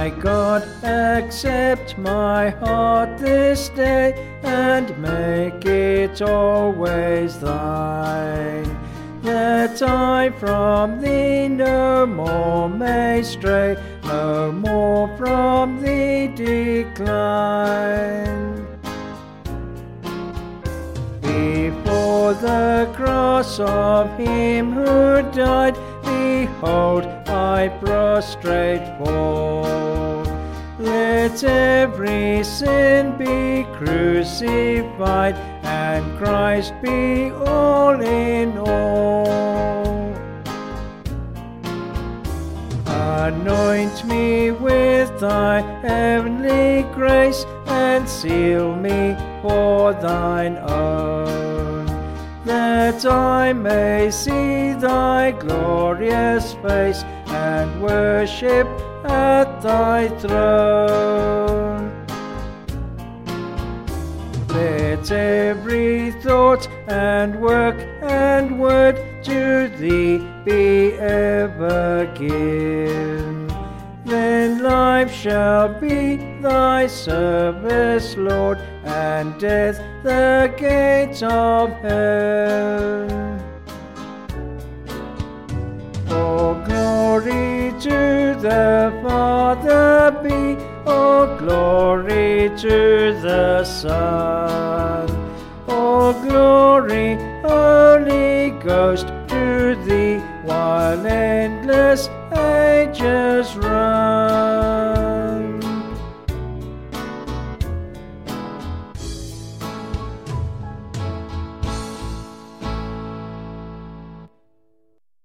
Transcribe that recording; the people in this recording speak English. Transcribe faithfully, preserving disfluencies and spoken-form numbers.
My God, accept my heart this day, and make it always thine, that I from thee no more may stray, no more from thee decline. Before the cross of him who died, behold, I prostrate fall. Let every sin be crucified, and Christ be all in all. Anoint me with thy heavenly grace, and seal me for thine own, that I may see thy glorious face, and worship at thy throne. Let every thought and work and word to thee be ever given. Then life shall be thy service, Lord, and death the gate of hell. All glory to the Father be, all glory to the Son, all glory, Holy Ghost, to thee, while endless ages run.